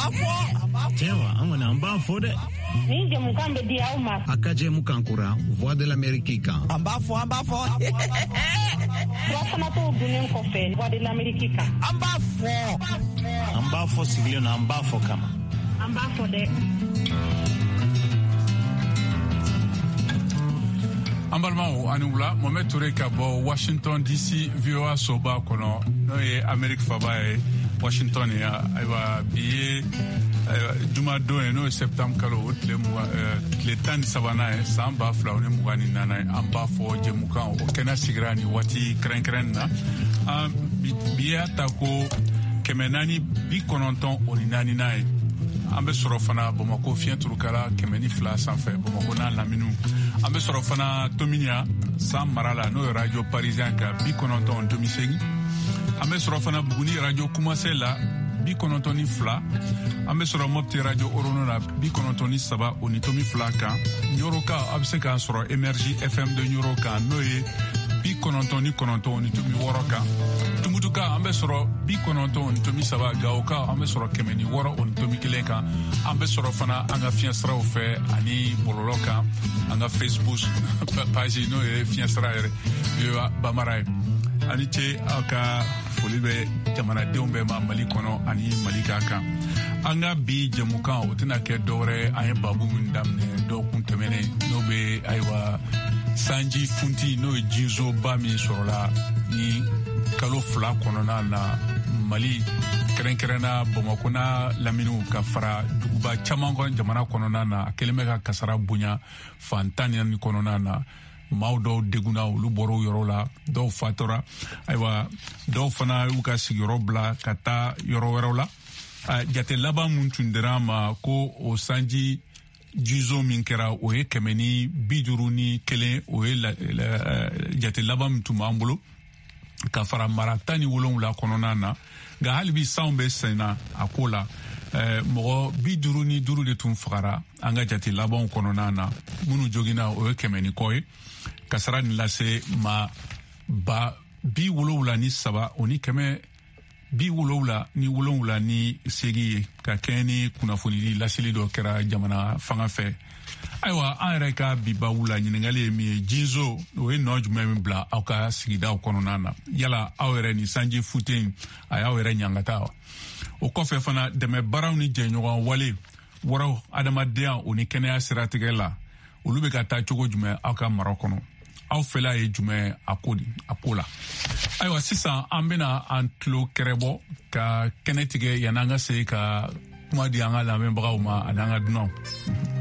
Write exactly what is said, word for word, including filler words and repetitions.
Tiens, on a un bas faux de. Ni je mukambe di auma. Akaje mukankura, voix de l'Amérique. Un bas faux, un bas faux. Wasana to dunen ko fe, voix de l'Amérique. Un bas faux. Un bas faux siglion, un bas faux kama. Un bas faux de. Ambalmao anula Mohamed Touré ka bɔ Washington D C V O A soba kɔnɔ n'o ye Amérique faba ye Washington ya ayiwa bi ye jumadon ye n'o ye septembre kalo o tile tile tan ni sabanan ye san ba fila ni mugan ni naani ye an b'a fɔ jɛmukan o kɛnɛ sigira ni waati kɛrɛnkɛrɛn na an bi y'a ta ko kɛmɛ naani bi kɔnɔntɔn o ni naani n'a ye an bɛ sɔrɔ fana Bamakɔ fiɲɛ turukala kɛmɛ ni fila sanfɛ Bamakɔ n'a lamini an bɛ sɔrɔ fana Tominia san mara la n'o ye radio parisien ka bi kɔnɔntɔn tomi segin an bɛ sɔrɔ fana Buguni radio Kumase la bi kɔnɔntɔn ni fila an bɛ sɔrɔ Mopti radio Orono la bi kɔnɔntɔn ni saba o ni tomi fila kan Nyoroka a bɛ se k'an sɔrɔ Énergie F M de Nyoroka n'o ye bi kɔnɔntɔn ni kɔnɔntɔn o ni tomi wɔɔrɔ kan Tumutuka an bɛ sɔrɔ bi kɔnɔntɔn o ni tomi saba Gawoka an bɛ sɔrɔ kɛmɛ ni wɔɔrɔ o ni tomi kelen kan an bɛ sɔrɔ fana an ka fiɲɛ siraw fɛ ani bɔlɔlɔ kan an ka Facebook page n'o ye fiɲɛ sira yɛrɛ V O A Bamara ye ani ce aw ka foli bɛ jamanadenw bɛɛ ma Mali kɔnɔ ani Mali ka kan an ka bi jɛmukan o tɛna kɛ dɔwɛrɛ an ye babu min daminɛ dɔgɔkun tɛmɛnen n'o bɛ ayiwa sanji funti n'o ye jizoba min sɔrɔla ni kalo fila kɔnɔna na Mali kɛrɛnkɛrɛnna Bamakɔ n'a laminiw ka fara duguba caman kɔnɔ jamana kɔnɔna na a kɛlen bɛ ka kasara bonya fan tan ni naani kɔnɔna na maaw dɔw degunna olu bɔra yɔrɔ la dɔw fatura ayiwa dɔw fana y'u ka sigiyɔrɔ bila ka taa yɔrɔ wɛrɛw la jate laban mun tun dira ma ko o sanji jizo min kɛra o ye kɛmɛ ni bi duuru ni kelen o ye jate laban min tun b'an bolo ka fara mara tan ni wolonwula kɔnɔna na nka hali bi sanw bɛ senna a ko la mɔgɔ bi duuru ni duuru de tun fagara an ka jate labanw kɔnɔna na minnu joginna o ye kɛmɛ ni kɔ ye kasara nin lase ma ba bi wolonwula ni saba o ni kɛmɛ bi wolonwula ni wolonwula ni segi ye ka kɛ ni kunnafonidi laseli dɔ kɛra jamana fanga fɛ ayiwa an yɛrɛ ka bibabu la ɲininkali ye min ye jinzo o ye nɔ jumɛn min bila aw ka sigidaw kɔnɔna na yala aw yɛrɛ ni sanji futen a y'aw yɛrɛ ɲangata wa o kɔfɛ fana dɛmɛ baaraw ni jɛɲɔgɔn wale wɔrɔ adamadenya o ni kɛnɛya siratigɛ la olu bɛ ka taa cogo jumɛn aw ka mara kɔnɔ aw fɛla ye jumɛn a ko di a ko la ayiwa sisan an bɛna an tulo kɛrɛbɔ ka kɛnɛ tigɛ yan'an ka se ka kuma di an ka lamɛnbagaw ma ani an ka dunanw